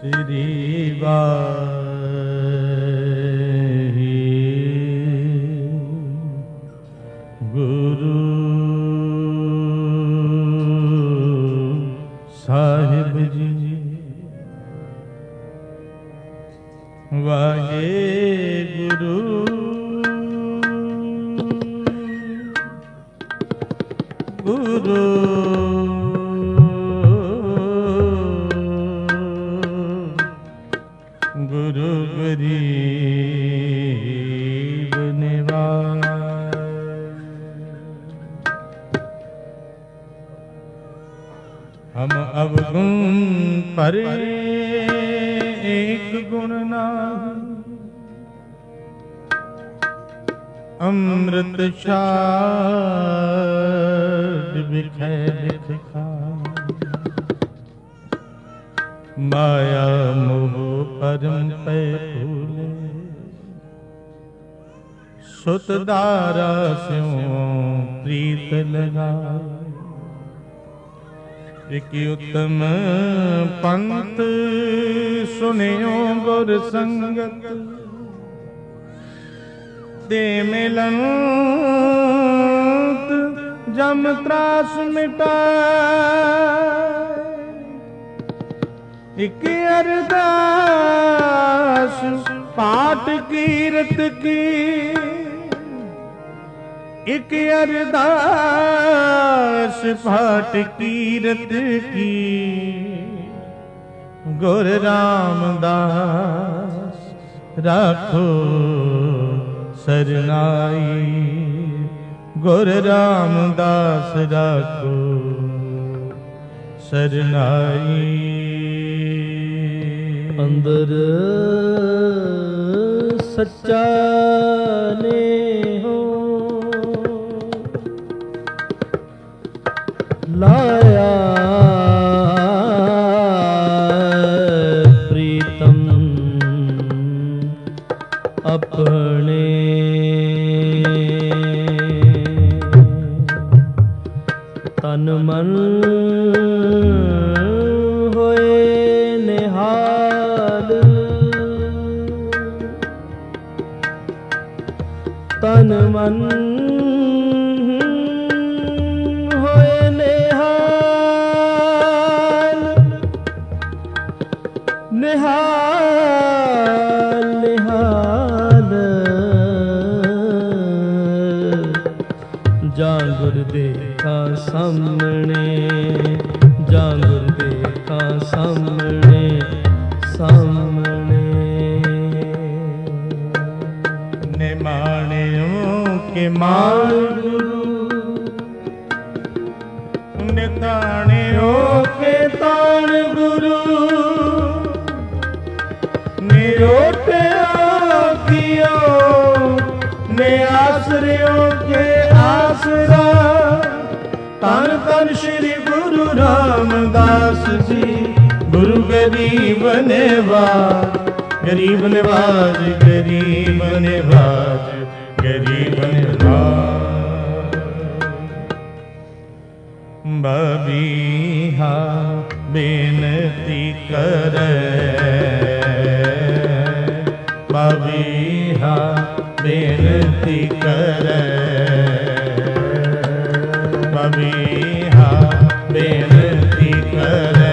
ਸ੍ਰੀ ਵਾਹਿਗੁਰੂ ਸਾਹਿਬ ਜੀ। ਵਾਹਿਗੁਰੂ ਗੁਰੂ ਗੁਰੂ ਗਰੀਬ ਨਿਵਾਜ। ਹਮ ਅਵਗੁਣ ਪਰੇ ਏਕ ਗੁਣ ਨਾਹੀ, ਅੰਮ੍ਰਿਤ ਛਾਡ ਬਿਖੈ ਬਿਖ ਖਾਇ। ਮਾਇਆ ਮੋਹ ਪਰਮ ਪੈ ਭੂਲੇ, ਸੁਤ ਦਾਰਾ ਸਿਉ ਪ੍ਰੀਤ ਲਗਾਏ। ਇਕ ਉਤਮ ਪੰਥ ਸੁਨਿਓ ਗੁਰ ਸੰਗਤ, ਦੇ ਮਿਲੰਤ ਜਮ ਤਰਾਸ ਮਿਟਾਏ। ਇਕ ਅਰਦਾਸ ਪਾਠ ਕੀਰਤ ਕੀ, ਇਕ ਅਰਦਾਸ ਪਾਠ ਕੀਰਤ ਕੀ। ਗੁਰ ਰਾਮਦਾਸ ਰਾਖੋ ਸਰਨਾਈ, ਗੁਰ ਰਾਮਦਾਸ ਰਾਖੋ ਸਰਨਾਈ। ਅੰਦਰ ਸੱਚਾ ਨੇ ਹੋ ਲਾਇਆ, ਪ੍ਰੀਤਮ ਆਪਣੇ ਤਨ ਮਨ ਹੋਏ ਨਿਹਾਲ। ਤਨ ਮਨ ਹੋਏ ਨਿਹਾਲ, ਨਿਹਾਲ ਨਿਹਾਲ। ਜਾਂ ਗੁਰ ਦੇਖਾ ਸਾਹਮਣੇ, ਜਾਂ ਗੁਰ ਦੇਖਾ ਸਾਹਮਣੇ ਸਾਹਮਣੇ। ਨਿਮਾਣਿਓ ਕੇ ਮਾਣ ਗੁਰੂ, ਨਿਤਾਣਿਓ ਕੇ ਤਾਣ ਗੁਰੂ। ਨਿਰੋਟਿਆ ਕੀਓ ਨੇ ਆਸਰਿਓ ਕੇ ਆਸਰਾ। ਧੰਨ ਧੰਨ ਸ਼੍ਰੀ ਗੁਰੂ ਰਾਮਦਾਸ ਜੀ, ਗੁਰੂ ਗਰੀਬ ਨਿਵਾਜ। ਗਰੀਬ ਨਿਵਾਜ, ਗਰੀਬ ਨਿਵਾਜ, ਗਰੀਬ ਨਿਵਾਜ। ਬਬੀਹਾ ਬੇਨਤੀ ਕਰੈ, ਬਬੀਹਾ ਬੇਨਤੀ ਕਰੈ, ਬਬੀਹਾ ਬੇਨਤੀ ਕਰੈ।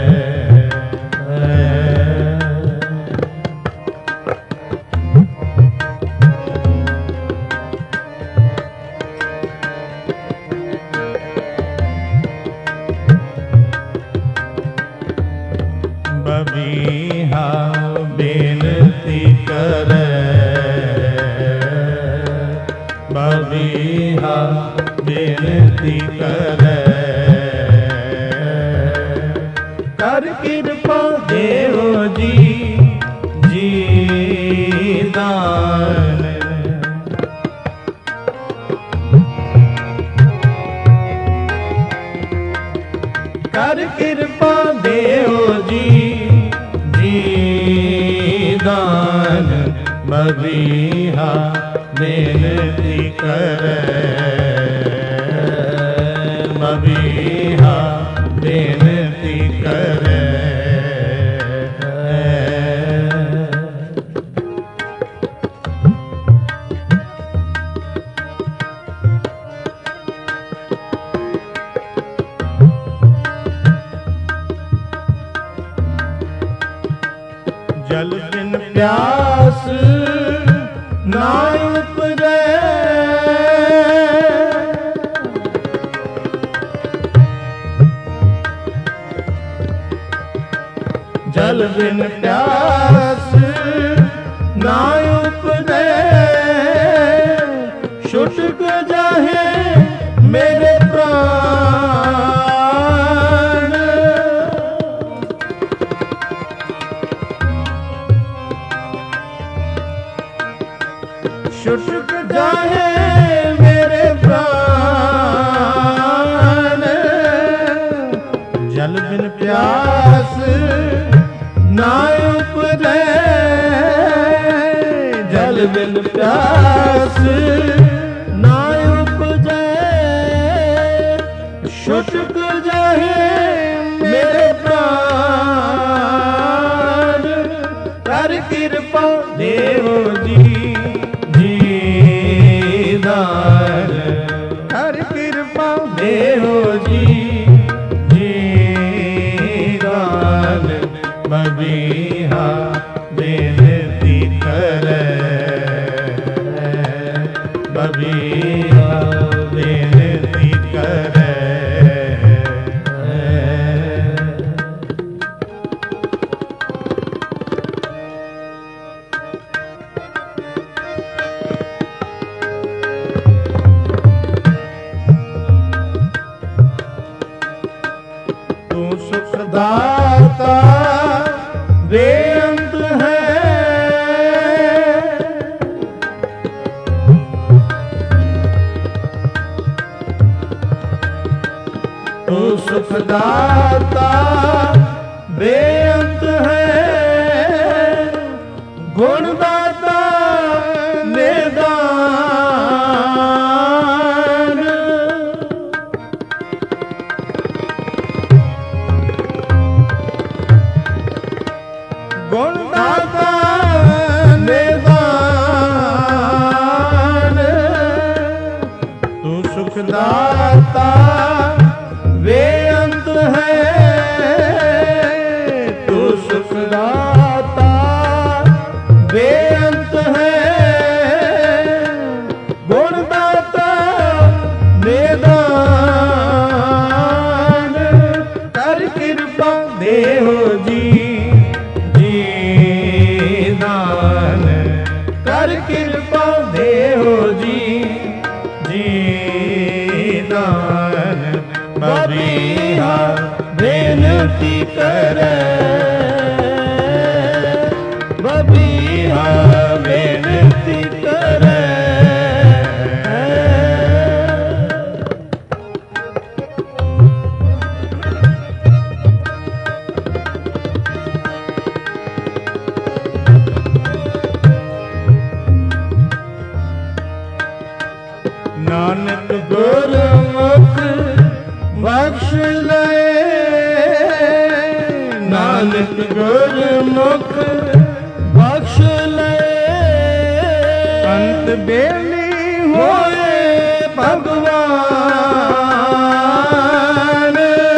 ਬਬੀਹਾ ਬੇਨਤੀ ਕਰੈ, ਬਬੀਹਾ ਬੇਨਤੀ ਕਰੈ। ਕਰ ਕਿਰਪਾ ਦੇਵ ਜੀ ਜੀ ਦਾਨ। ਕਰ ਕਿਰਪਾ ਦੇਵ ਜੀ ਜੀ ਦਾਨ। ਬਬੀਹਾ ਬੇਨਤੀ ਕਰੈ, ਬਬੀਹਾ ਬੇਨਤੀ ਕਰੈ। प्यास ना उपजे, जल बिन प्यास ना उपजे, छुटक जाहे मेरे प्राण। छुटक जाहे मेरे प्राण, जल बिन प्यास ना उपजे, जल बिन प्यास ना उपजे, छुटक जाहे मेरे प्राण। कर कृपा देवो जी जीदार, कर कृपा देवो जी जीदार। बबीहा बेनती करे, बबीहा बेनती करे। तू सुखदाता बेअंत है, तू सुखदाता बेअंत है, गुणदाता निदान। गुणदाता निदान, तू सुखदाता बेअंत है, तू सुखदाता बेअंत है, गुणदाता निदान। कर कृपा देहो जी जीदान, कर कृपा देहो जी जीदान। बबीहा बेनती करे, बबीहा बेनती करे। नानक गुरमुख बख्श ले, नानक गुरमुख बख्श ले, अंत बेली होए भगवान।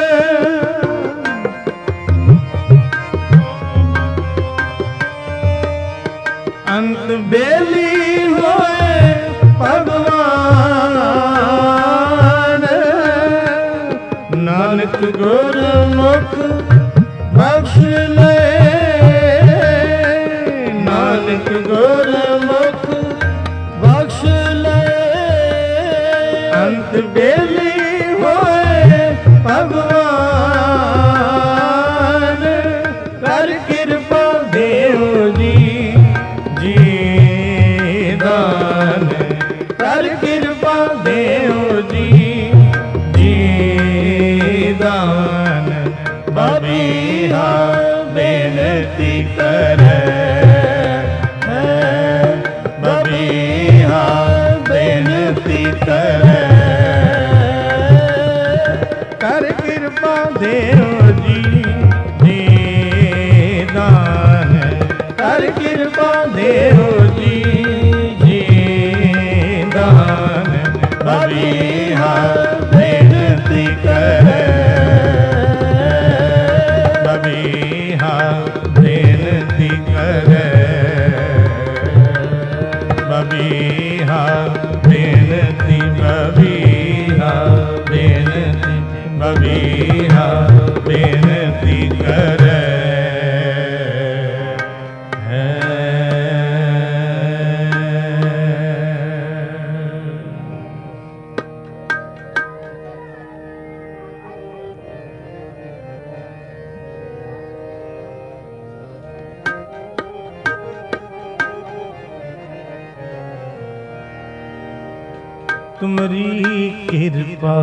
अंत बेली होए भगवान। नानक गुरमुख बख्श ले, नानक गुरमुख बख्श ले, अंत बेली होए भगवान। कर कृपा देहो जी जीदान, कर कृपा देहो जी जीदान। बबीहा बेनती करे, बबीहा बेनती करे। कर कृपा देहो जी जीदान, कर कृपा देहो जी जीदान। बबीहा बेनती करे, बबीहा बेनती करे। बबीहा बेनती बबीहा बेनती बबीहा बेनती करे तुमरी कृपा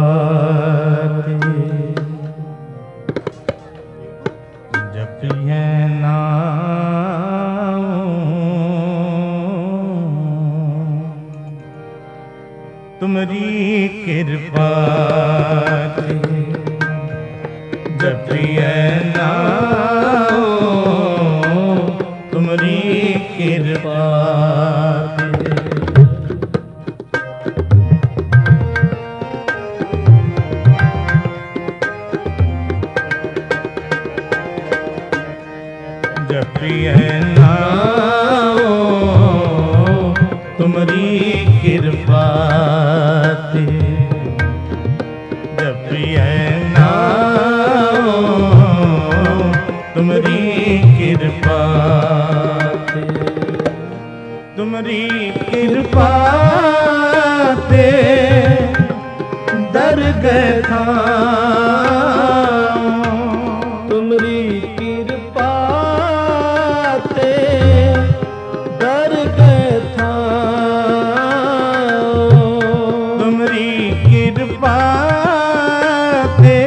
जपिए नाम तुमरी कृपा जपिए नाम तुमरी कृपा जपिए नाम तुमरी कृपा जपिए नाम तुमरी कृपा तुमरी कृपा ते दरगह था तुमरी कृपा ते दरगह था तुमरी कृपा ते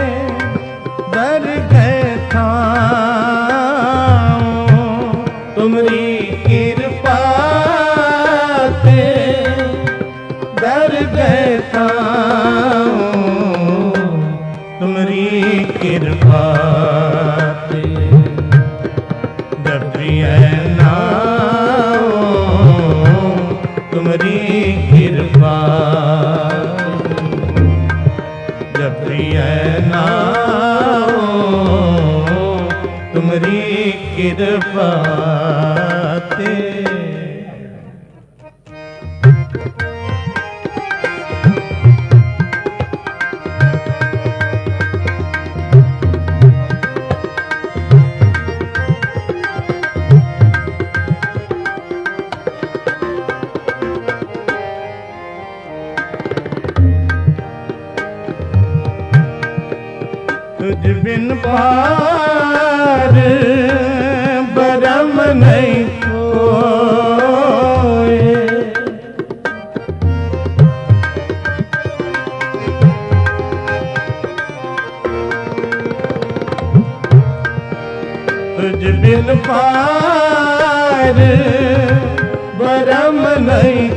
दरगह था तुमरी कृपा ते दरगह था तुमरी कृपा जपिए नाम तुमरी कृपा जपिए नाम तुमरी कृपा तुझ बिन पार बरम नहीं कोई तुझ बिन पार बरम नहीं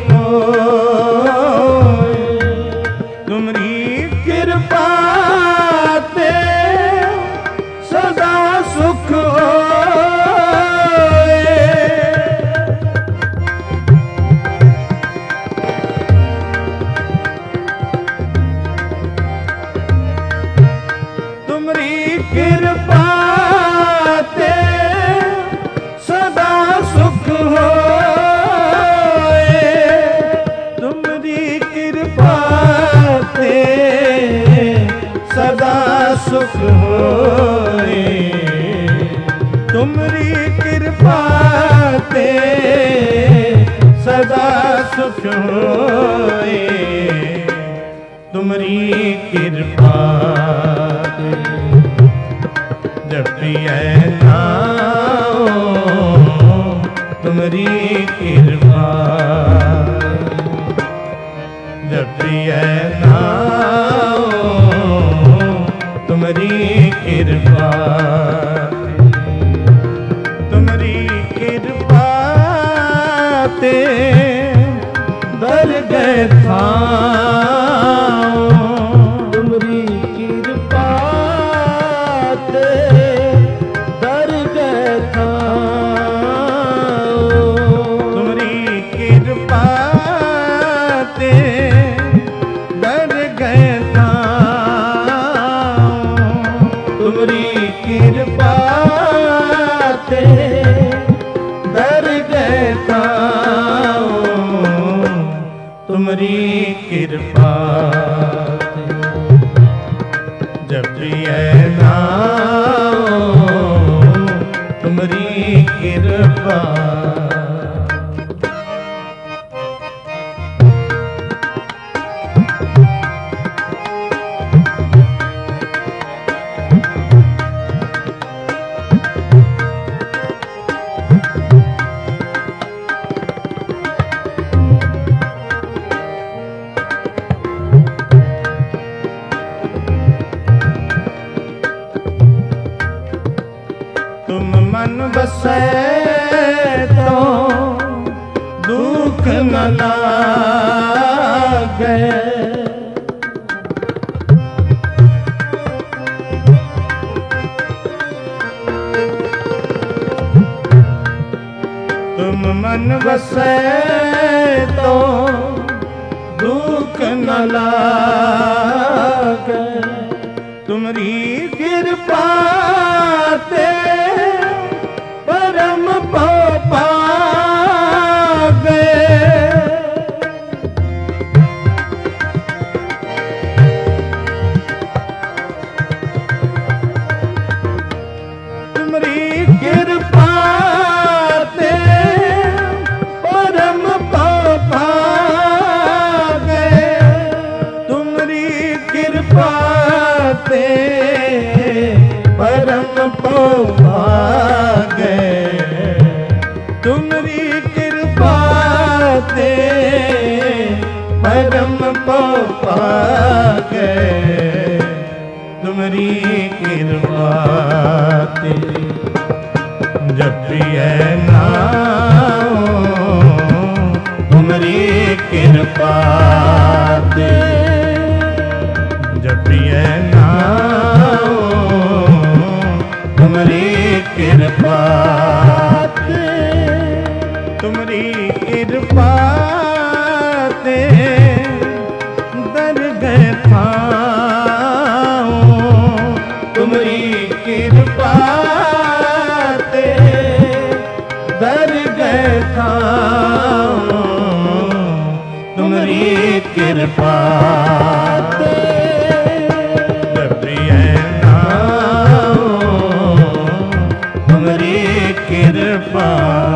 कोई तुमरी कृपा सदा सुख होए तुमरी कृपा ते सदा सुख होए तुमरी कृपा ते सदा सुख होए तुमरी कृपा ते सदा सुख होए तुमरी कृपा जपिए नाम तुमरी कृपा जपिए नाम तुमरी कृपा तुमरी कृपा ते दरगह था तुमरी कृपा ते दरगह था तुमरी कृपा ते दरगह था तुमरी कृपा ते दरगह था तुमरी कृपा ते जपिए नाम तुमरी कृपा। तुम मन बसे तो दुख न लागे, तुम मन बसे तो दुख न लागे, तुमरी कृपा ते परम पागे। तुमरी कृपा ते परम पागे, तुमरी कृपा ते परम पागे, तुमरी कृपा ते परम पागे, तुमरी कृपा ते जपिए नाम तुमरी कृपा ते जपिए नाम तुमरी कृपा ते, तुमरी कृपा ते दरगह थाओ, तुमरी कृपा ते दरगह थाओ, तुमरी कृपा ते जपिए नाम तुमरी कृपा।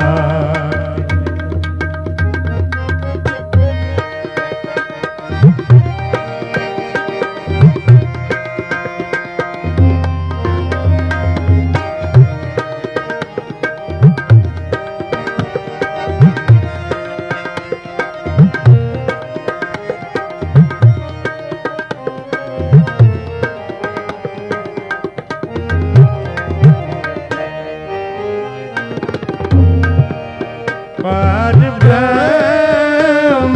पार ब्रह्म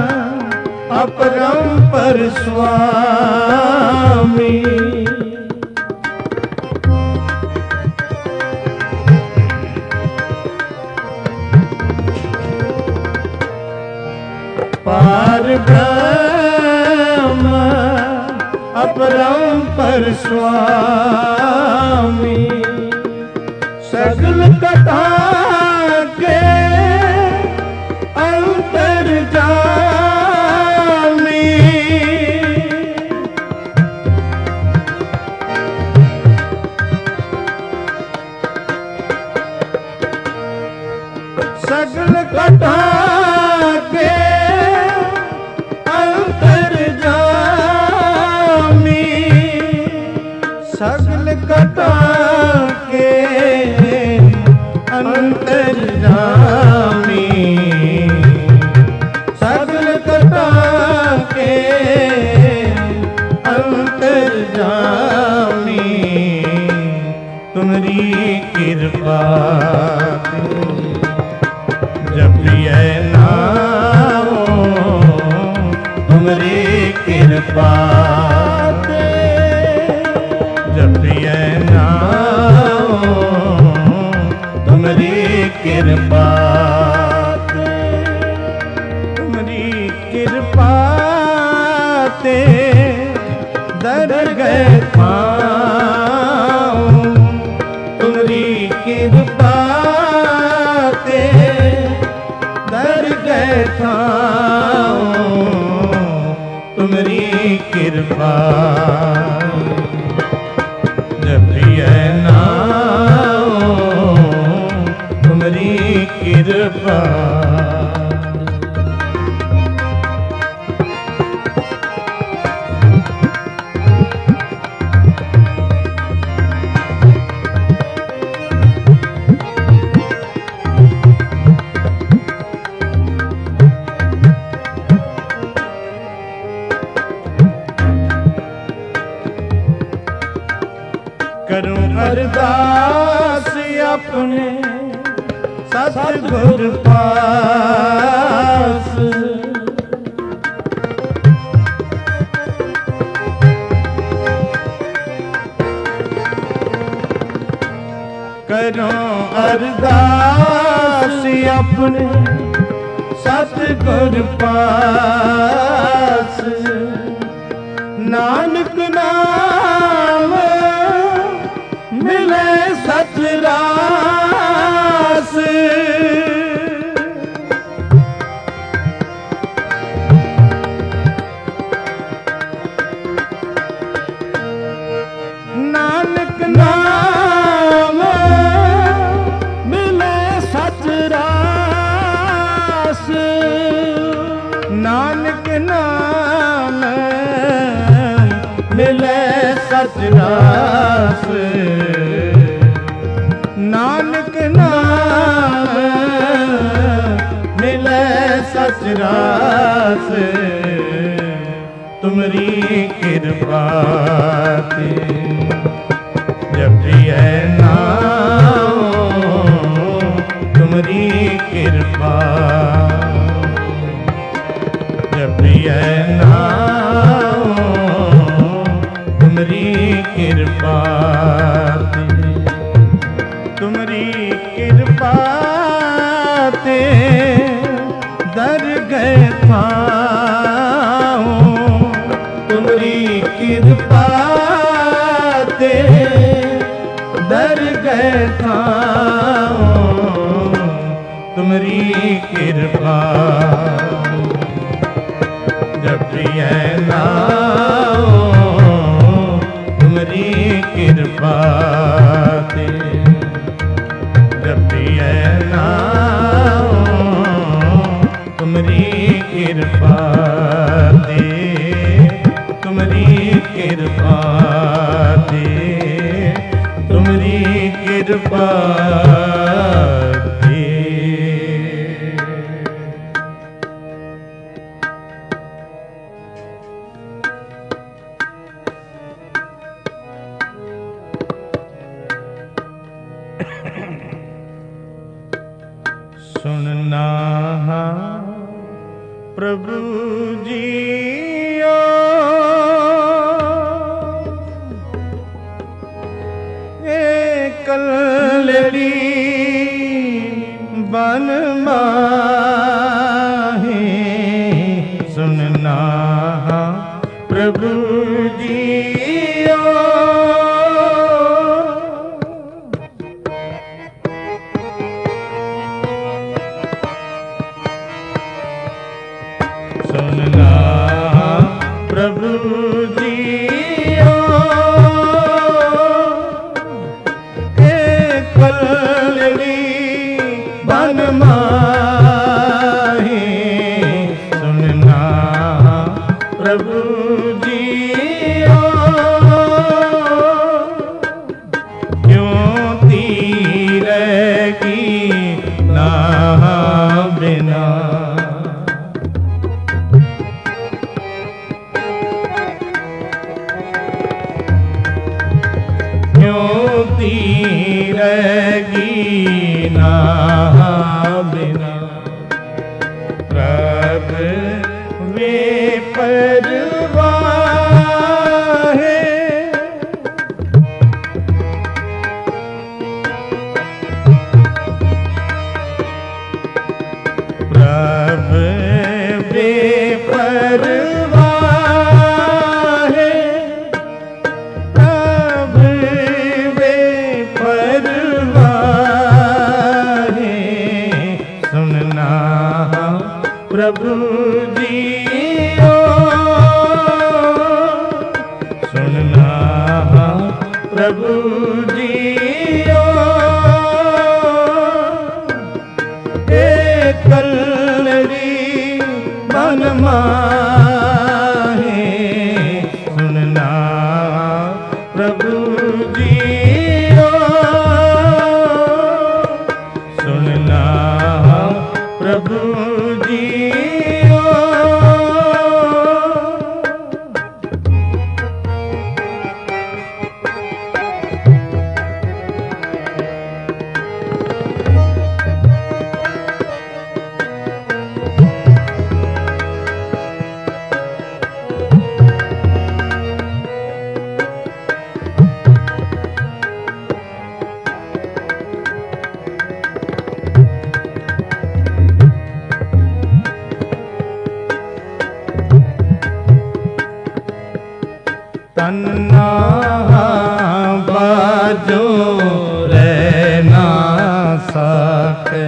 अपरंपर स्वामी, पार ब्रह्म अपरंपर स्वामी, सगल कथा के अंतर्जामी, सगल कथा के अंतर्जामी, सगल कथा के अंतर्जामी, सगल कथा के अंतर्जामी, तुमरी कृपा जपिए नाम तुमरी कृपा ते जपिए नाम तुमरी कृपा ते, तुमरी कृपा ते दरगह थाओ, तुमरी कृपा ते दरगह थाओ, तुमरी कृपा जपिए नाम तुमरी कृपा करूं अरदास अपने सतगुर पास करूं अरदास अपने सतगुर पास नानक नाम मिले सतरास नानक नाम मिले सतरास नानक नाम मिले सतरास नानक नाम मिले सचरास तुमरी कृपा ते जपिए नाम तुमरी कृपा जपिए नाम तुमरी कृपा तुमरी कृपा ते दर गए पाऊं तुमरी कृपा ते दर गए पाऊं तुमरी कृपा जपिए नाम तुमरी कृपा ते जपिए नाम तुमरी कृपा दे तुमरी कृपा दे तुमरी कृपा दे सुनना प्रभु जियो कलड़ी बन माहे सुनना प्रभु जियो सुनना प्रभु जियो कलड़ी बन माहे सुनना प्रभु जियो क्यों तीरेगी ना बिना रहेगी ना बिना प्रभु वे परवाह है प्रभु वे परवाह है प्रभु जियो मन माहे। सुनना प्रभु जियो, सुनना प्रभु जियो। तन्ना बाजो रहना सके,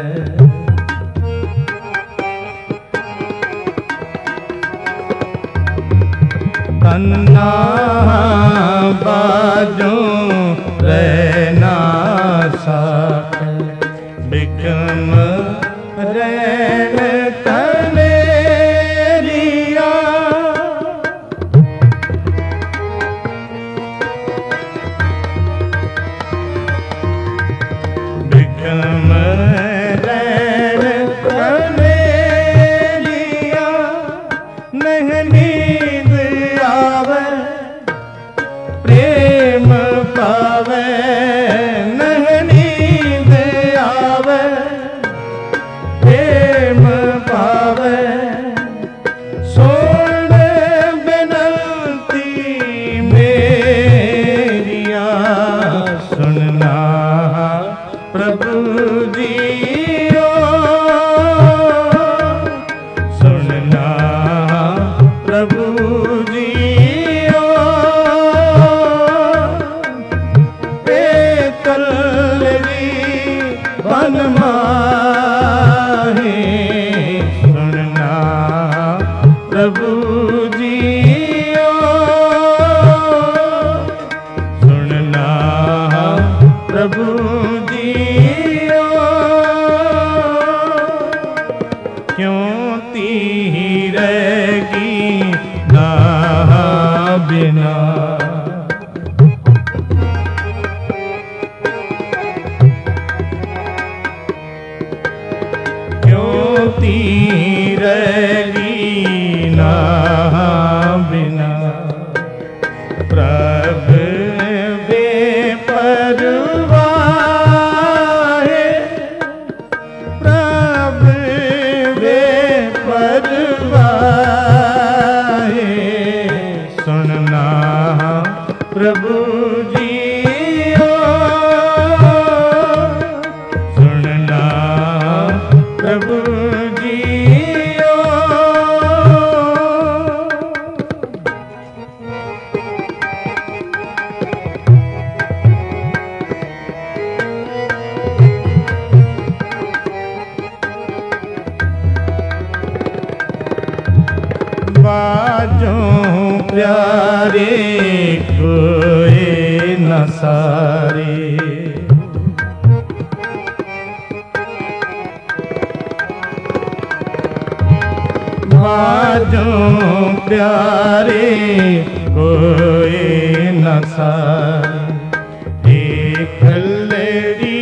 तन्ना बाजो रहना सके। बिकम रहन तनेरिया, बिकम रहन तनेरिया। नहीं नींद आवे प्रेम पावे, नहीं नींद आवे प्रेम पावे। सुन बिनती मेरिया, सुनना प्रभु जियो, सुनना प्रभु जियो। कलरी बन माहे, सुनना प्रभु जियो, सुनना प्रभु जियो। क्यों तीरेगी ना बिना, तीरगी ना बिना। प्रभु बेपरवाह है, प्रभु बेपरवाह है। सुनना प्रभु जियो, सुनना प्रभु जियो। बाजों प्यारे कोई न सारे, बाजों प्यारे कोई न सारे। एक लड़ी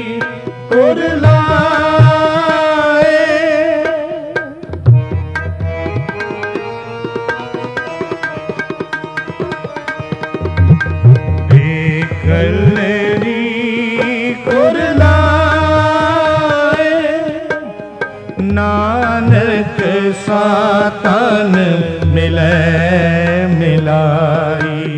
उड़लाए, एक लड़ी उड़लाए। नानक सातन मिले मिलाई,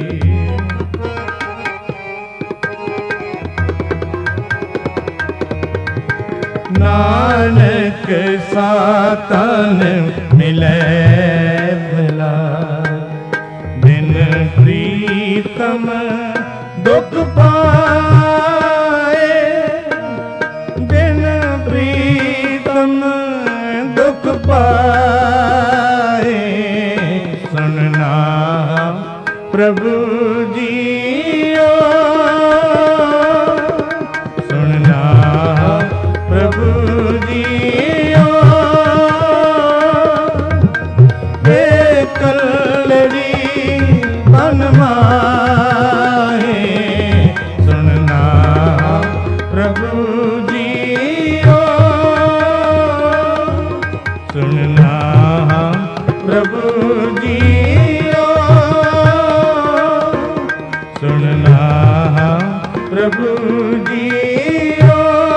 नानक सातन मिले मिलाई। बिन प्रीतम दुख पाए, बिन प्रीतम दुख पाए। सुनना प्रभु जियो, सुनना प्रभु जियो। सुनना प्रभु जियो, सुनना प्रभु जियो,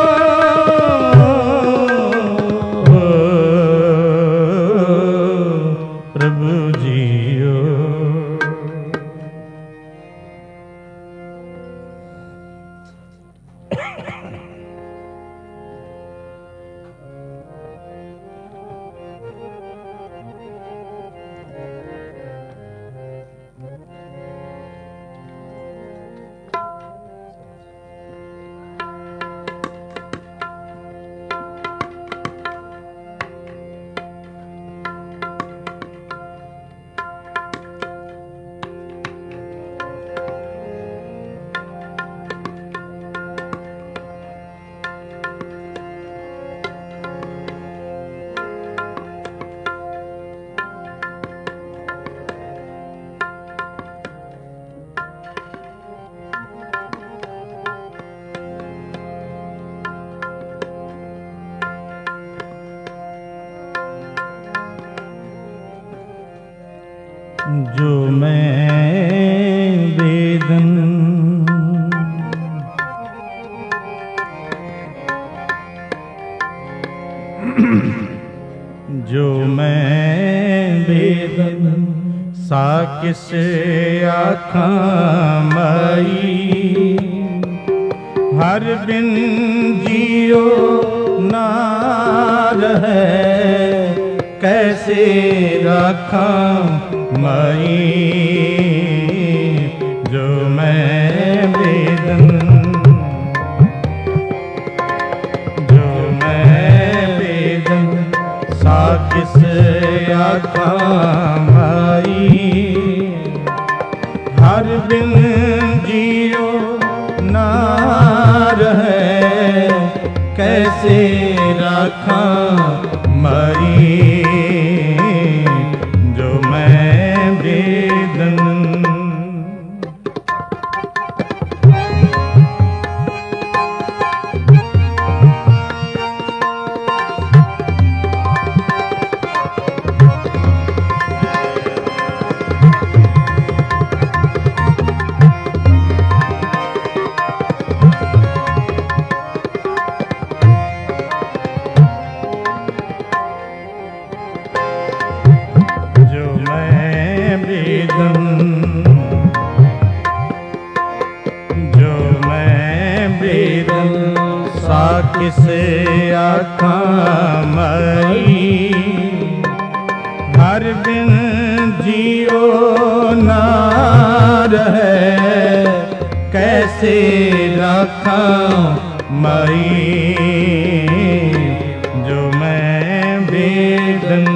प्रभु जियो। जो मैं वेदन जो मैं वेदन साकिस आखां माई, हर बिन जियो ना रहे कैसे राखां माई। जो मैं वेदन जो मैं वेदन साकिस आखां माई, हर बिन जियो ना रहे कैसे राखां माई। जो मैं वेदन साकिस आखां माई, हर बिन जियो ना रहे कैसे राखां माई। जो मैं वेदन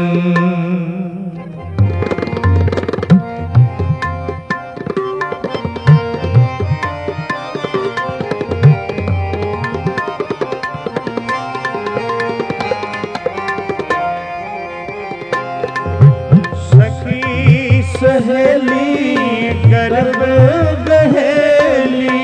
सहेली गर्भ गहेली,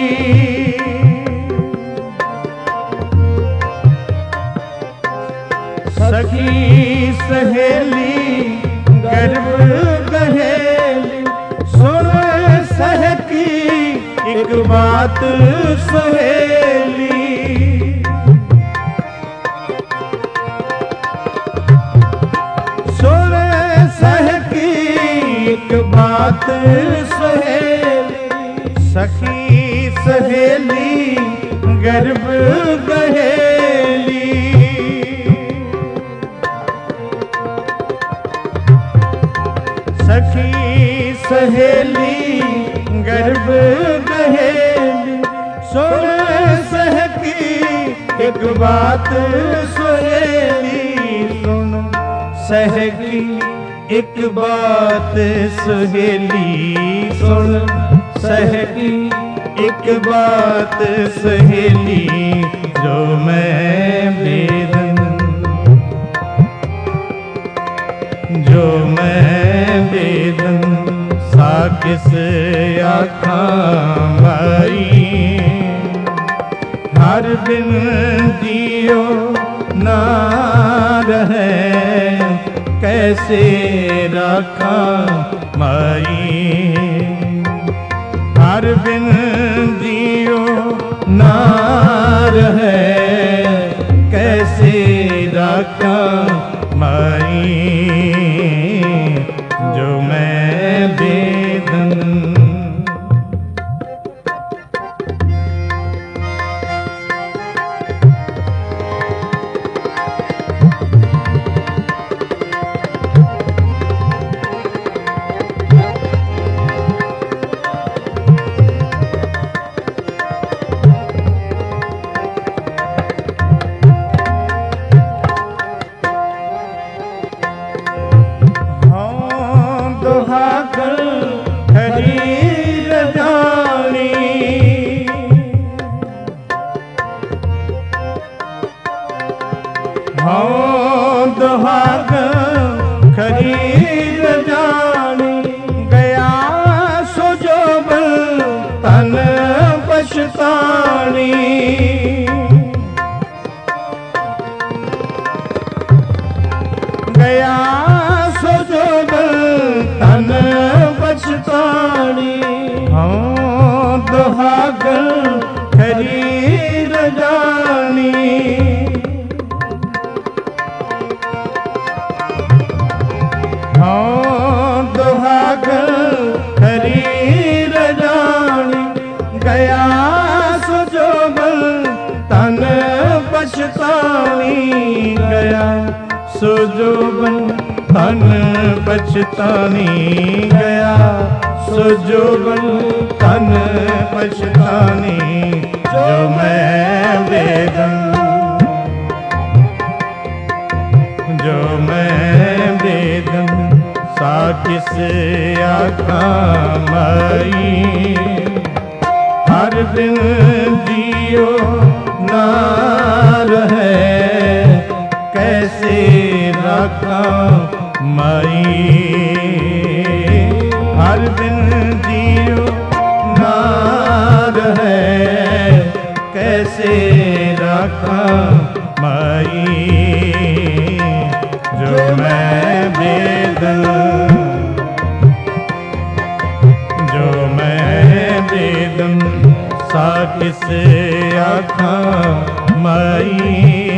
सखी सहेली गर्भ गहेली, सुन सहकी एक बात सहेली। एक बात सहेली, सखी सहेली गर्भ गहेली, सखी सहेली गर्भ गहेली, सुन सहकी एक बात सहेली। सुन सहकी एक बात सहेली, सुन सहकी एक बात सहेली। जो मैं वेदन जो मैं वेदन साकिस आखां माई, हर बिन जियो ना रहे, कैसे रखा माई। हर बिन जियो ना रहे, कैसे रखा माई। जो मैं बेदन खरीद जानी। गया सो जो बल तन पछतानी। गया सो जो बल तन पछतानी। हाँ दुहागन खरीद जानी। दुहागन खरीद जानी। गया सो जो बल तन पछतानी। गया सो जो बल तन पछतानी। गया सो जो बल तन पछतानी। जो मैं बेदन जो मैं बेदन सा किस आँखां माई। हर दिन जियो ना रहे, कैसे रखा माई। हर दिन जियो ना रहे, कैसे रखा माई। जो मैं बेदन जो मैं बेदन सा किस आँखां माई।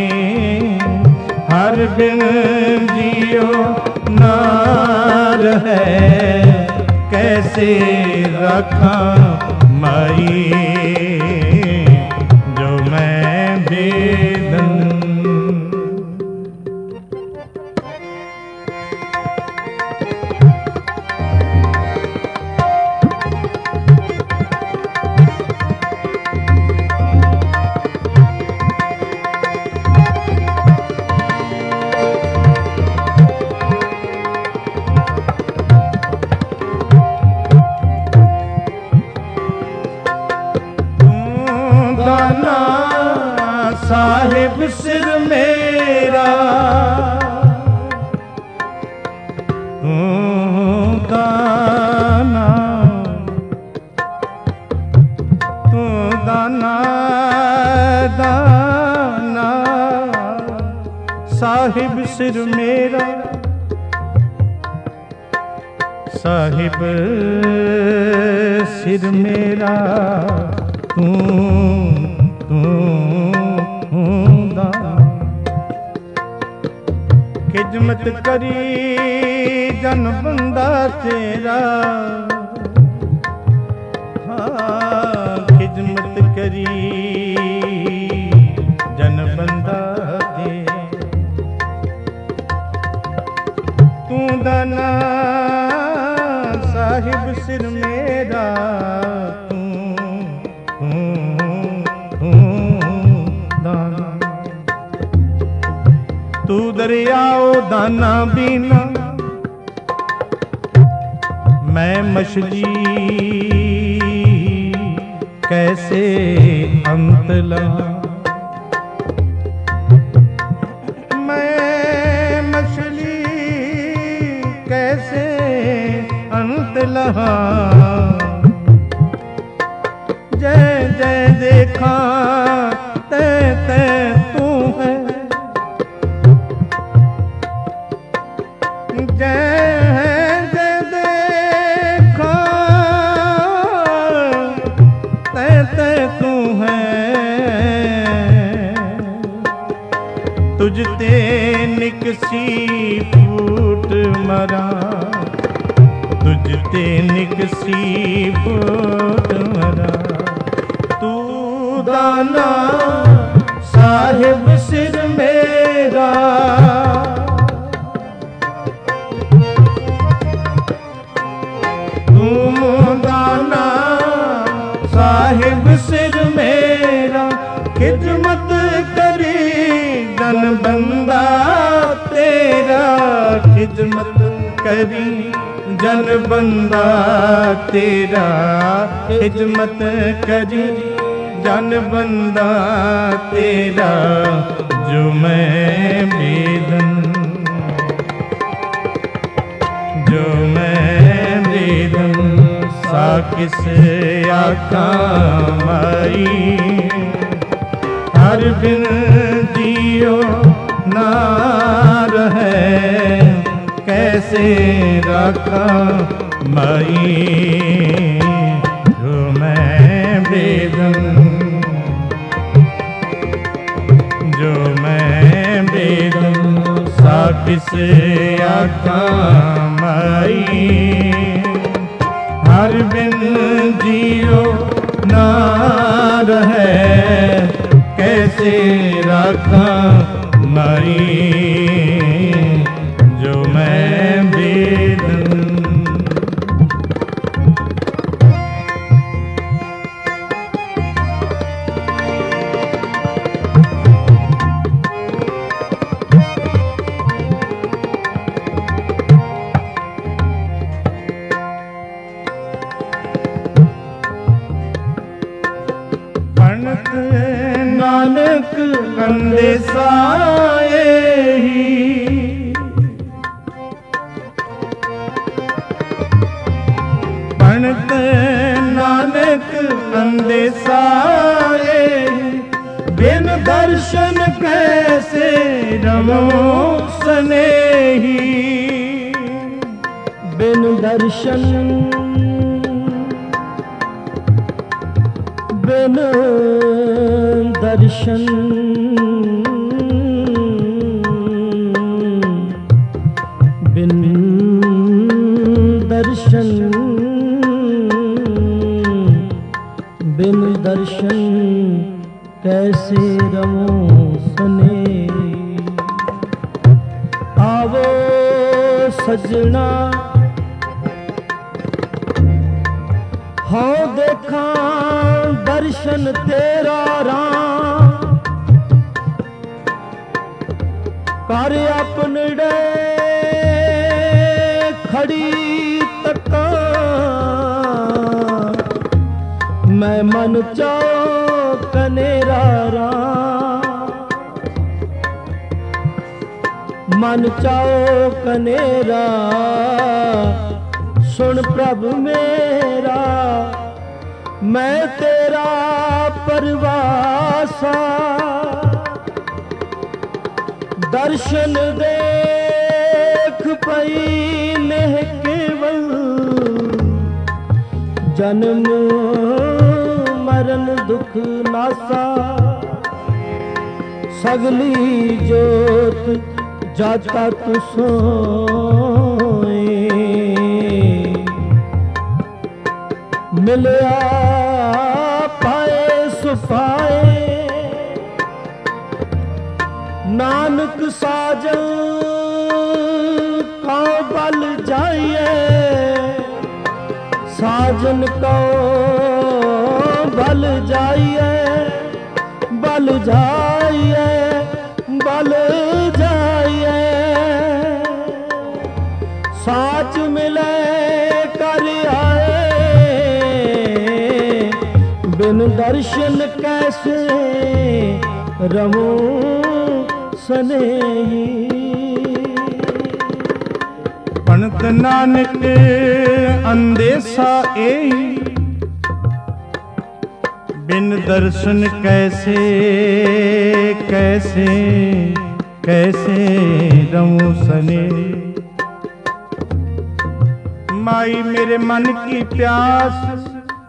हर बिन जियो ना रहे, कैसे रखा माई। जो मैं बेदन साहिब सिर मेरा तू दाना। तू दाना दाना साहिब सिर मेरा। साहिब सिर मेरा तू खिदमत करी जन बंदा तेरा। हाँ खिदमत करी जन बंदा तेरा। तू दाना साहिब सिर मेरा। तू दरियाओ दाना बीना। मैं मछली कैसे अंत लगा। मैं मछली कैसे अंत लगा। जय जय देखा ते तू है। तुझ ते निकसी फूट मरा, तुझ ते निकसी फूट मरा। तू दाना साहिब सिर मेरा, तू दाना साहिब सिर मेरा। खिदमत करी जन बंदा तेरा, खिदमत करी जन बंदा तेरा, खिदमत करी जन बंदा तेरा। जो मैं बेदन, जो मैं बेदन सा किस आका माई। हर बिन जियो ना रहे, कैसे रखा माई। जो मैं बेदन, जो मैं बेदन सा किस आका माई। हर बिन जियो ना रहे, कैसे रखा माई। जो मैं बेदन, पंडित नानक कंदे साए ही, पंडित नानक कंदे साए। बिन दर्शन कैसे रमो स्नेही, बिन दर्शन, बिन दर्शन, बिन दर्शन, बिन दर्शन कैसे रमो सने। आवो सजना हाँ देखा दर्शन तेरा राम। कर अपनड़े खड़ी तका, मैं मन चाओ कनेरा राम। मन चाओ कनेरा सुन प्रभु मेरा। मैं तेरा परवासा, दर्शन देख पई नेह केवल। जन्म मरण दुख नासा, सगली जोत जाता तू सोए। मिलया पाए सुफाए, नानक साजन का बल जाइए। साजन को बल जाइए, बल जाइए, बल जाइए। साच मिले कर आए, बिन दर्शन कैसे रमो सनेही। पंडित नानक अंदेशा एही, बिन दर्शन कैसे कैसे कैसे रमो सने। माई मेरे मन की प्यास,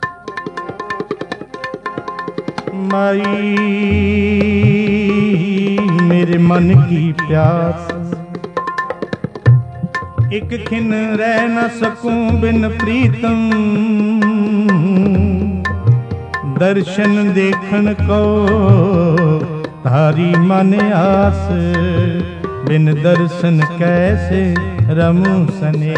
माई मेरे मन की प्यास, एक खिन रह न सकूं बिन प्रीतम, दर्शन देखन को तारी मन आस, बिन दर्शन कैसे रमू सने।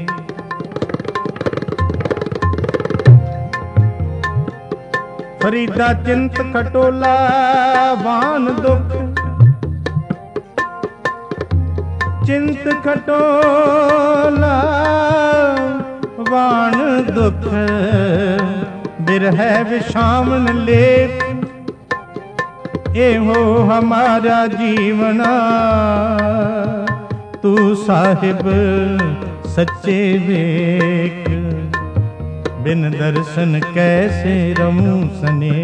फरीदा चिंत खटोला वान दुख, चिंत खटोला वान दुख, बिरह विषावन लेप, ए हो हमारा जीवना, तू साहिब सच्चे वेख, बिन दर्शन कैसे रमू सने।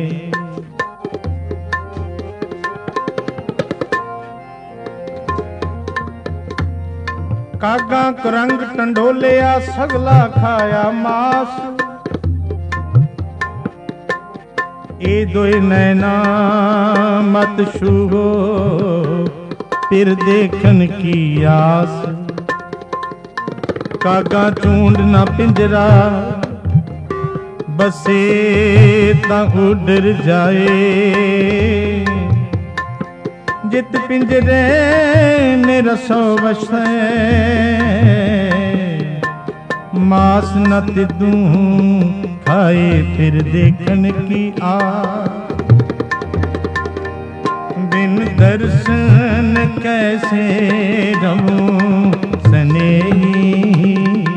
कागा करंग टंडोलिया सगला खाया मास, ए दोए नैना मत छूहो फिर देखन की आस। कागा चूंड न पिंजरा बसे ता उड़ जाए, जित पिंजरे में रसो बसे, मास न तिदू खाए फिर देखन की आ। बिन दर्शन कैसे रहूं सनेही,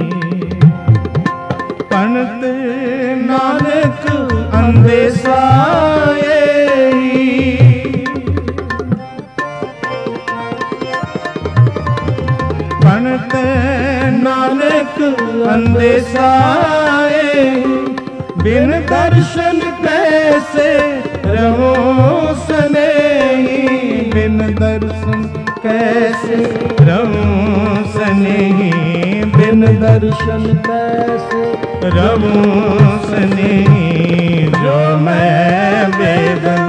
पंडित नानक अंदेसाए। पंडित नानक अंदेसाए, बिन दर्शन कैसे रहूं सनेही, बिन दर्शन कैसे रहूं सनेही, बिन दर्शन कैसे रहूं सनेही। जो मैं बेदन,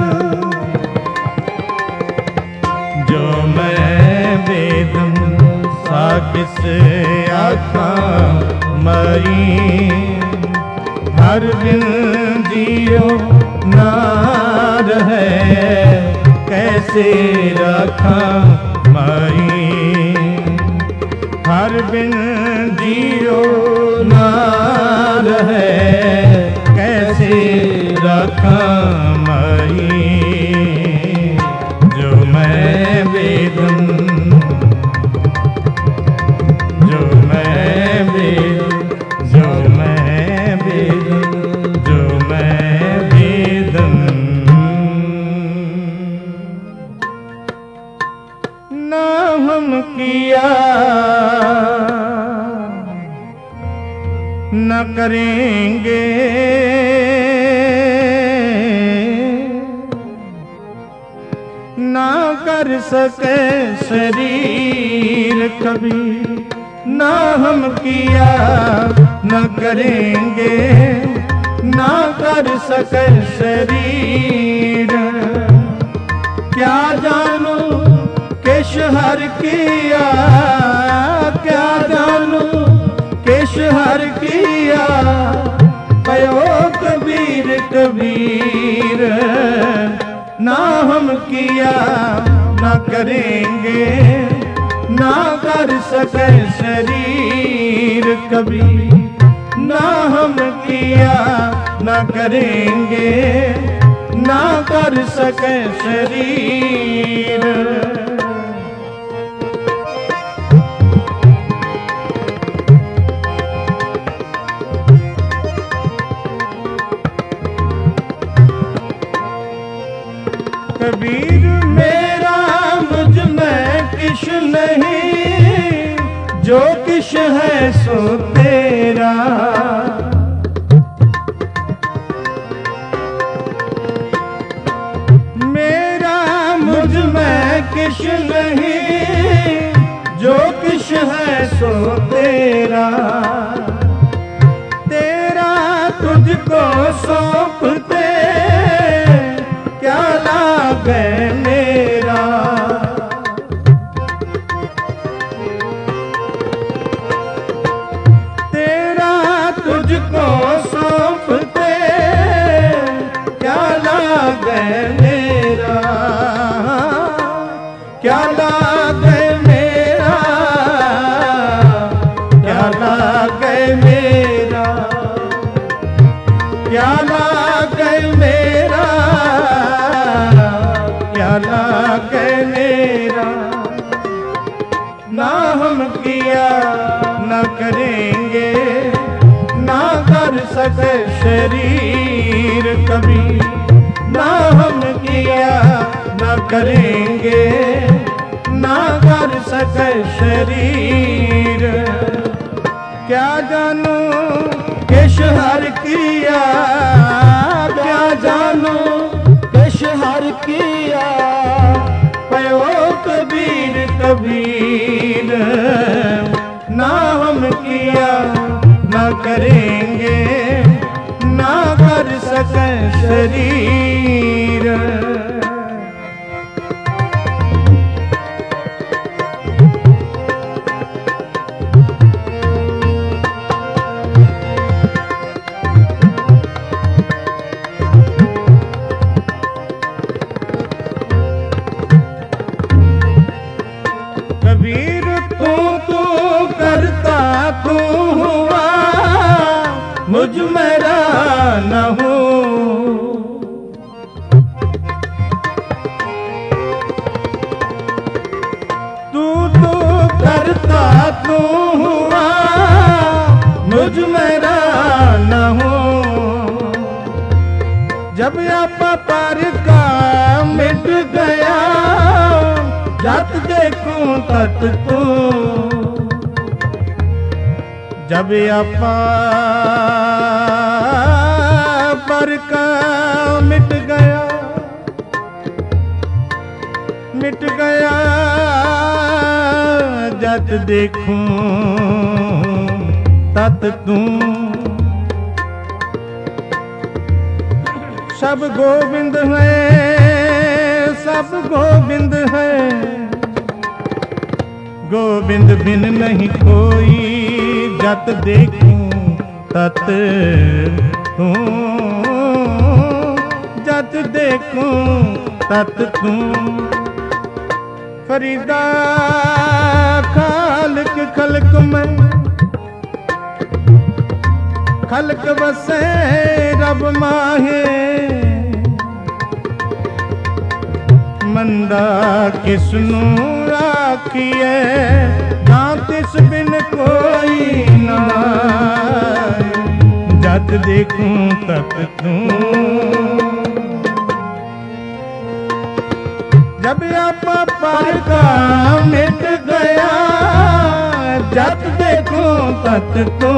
जो मैं बेदन साकिस आखा मरी, हर बिन जियो ना रहे कैसे रखा मरी, हर बिन जियो ना रहे कैसे रखा मरी। जो मैं बेदम, जो मैं बेदम, जो मैं बेदम, जो मैं बेदम, ना हम किया न करेंगे, ना कर सके शरीर कभी, ना हम किया न करेंगे, ना कर सके शरीर। क्या जानू किश हर किया, क्या जानू किश हर किया, पयो कबीर कबीर। ना हम किया ना करेंगे, ना कर सके शरीर कभी, ना हम किया ना करेंगे, ना कर सके शरीर। कबीर मेरा मुझ में किश नहीं, जो किश है सो तेरा। मेरा मुझ में किश नहीं, जो किश है सो तेरा। सौंपते क्या लागे मेरा, क्या लागे मेरा, क्या लागे मेरा, क्या लागे मेरा, क्या लागे मेरा। ना हम किया न करेंगे, ना कर सके शरीर कभी। ना हम किया न करेंगे, ना कर सके शरीर। क्या जानू किश हर किया, क्या जानू किश हर किया, पयो कबीर कबीर। ना हम किया ना करेंगे, ना कर सके शरीर। कबीर तू करता तू हुआ, मुझ मेरा न हो। तू करता तू हुआ, मुझ मेरा न हो। जब आपा पर का मिट गया, जत देखूं तत तू। जब आपा पर का मिट गया, मिट गया, जत देखूं तत तू। सब गोविंद है, सब गोविंद है, गोविंद बिन नहीं कोई। जत देखूं तत तू, जत देखूं तत तू। फरीदा खालिक खल्क में, खल्क बसे रब माहे। मंदा किसनू राखिए, ना तिस बिन कोई ना। जत देखूं तत तू। जब आपा पर का मिट गया, जत देखूं तत तू।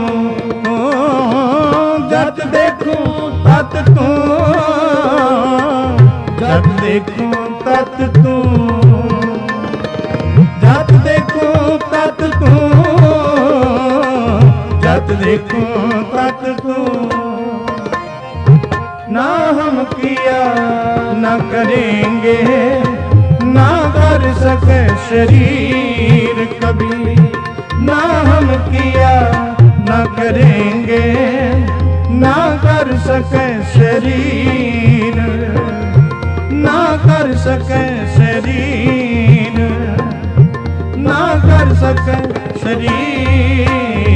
जत देखूं तत तू, जत देखूं तत तू। जत देखूं तत तू, जत देखूं तत तू। ना हम किया ना करेंगे, ना कर सके शरीर कभी। ना हम किया ना करेंगे, ना कर सके शरीर। ना कर सके शरीर, ना कर सके शरीर।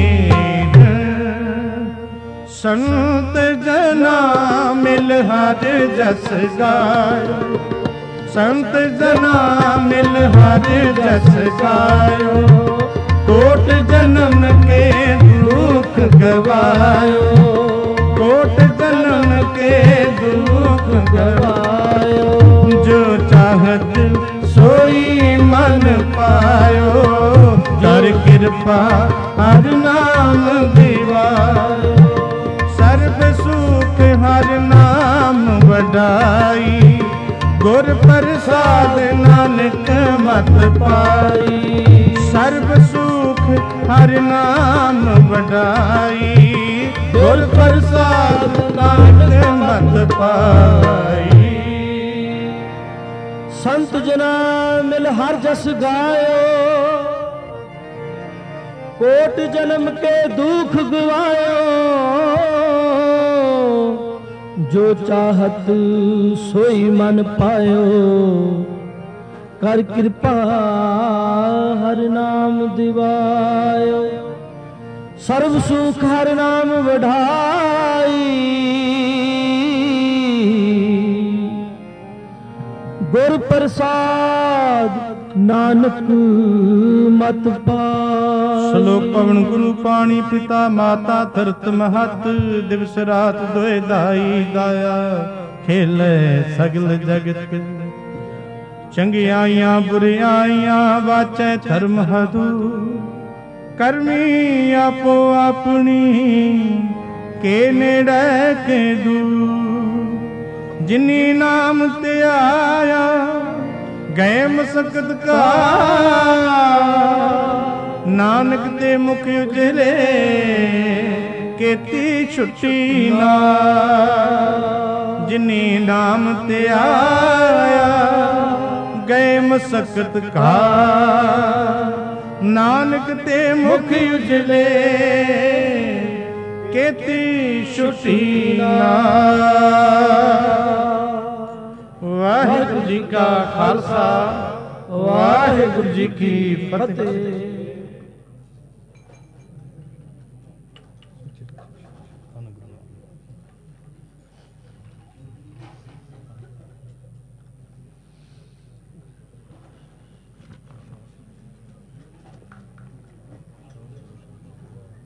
संत जना मिल हर जस गायो, संत जना मिल हर जस गायो। कोट जन्म के दुख गवायो, कोट जन्म के दुख गवायो। जो चाहत सोई मन पायो, कर कृपा हर नाम दिवायो। सर्व सुख हर नाम वडाई, गुर प्रसाद नानक मत पाई। सर्व सुख हर नाम वडाई, गुर प्रसाद नानक मत पाई। संत जना मिल हर जस गायो, कोट जन्म के दुख गवायो, जो चाहत सोई मन पायो। कर कृपा हर नाम दिवायो, सर्व सुख हर नाम वढ़ाई। गुर प्रसाद नानक मत पाई। ਸ਼ਲੋਕ ਪਵਨ ਗੁਰੂ ਪਾਣੀ ਪਿਤਾ ਮਾਤਾ ਧਰਤ ਮਹਤ, ਦਿਵਸ ਰਾਤ ਦੋਇ ਦਾਈ ਦਾਇਆ, ਖੇਲੇ ਸਗਲ ਜਗਤ। ਚੰਗਿਆਈਆਂ ਬੁਰਿਆਈਆਂ ਵਾਚੈ ਧਰਮ ਹਦੂ, ਕਰਮੀ ਆਪੋ ਆਪਣੀ ਕੇ ਨੇੜੇ ਕੇ ਦੂਰ। ਜਿਨੀ ਨਾਮ ਤੇ ਆਇਆ ਗਏ ਮਸਕਤ ਕਾ, ਨਾਨਕ ਦੇ ਮੁਖ ਉਜਲੇ ਕੀਤੀ ਛੁੱਟੀ ਨਾ। ਜਿਨੀ ਨਾਮ ਤੇ ਆਇਆ ਗਏ ਮਸਕਤ ਕਾ, ਨਾਨਕ ਤੇ ਮੁਖ ਉਜਲੇ ਕੀਤੀ ਛੁੱਟੀ ਨਾ। ਵਾਹਿਗੁਰੂ ਜੀ ਕਾ ਖਾਲਸਾ, ਵਾਹਿਗੁਰੂ ਜੀ ਕੀ ਫਤਿਹ।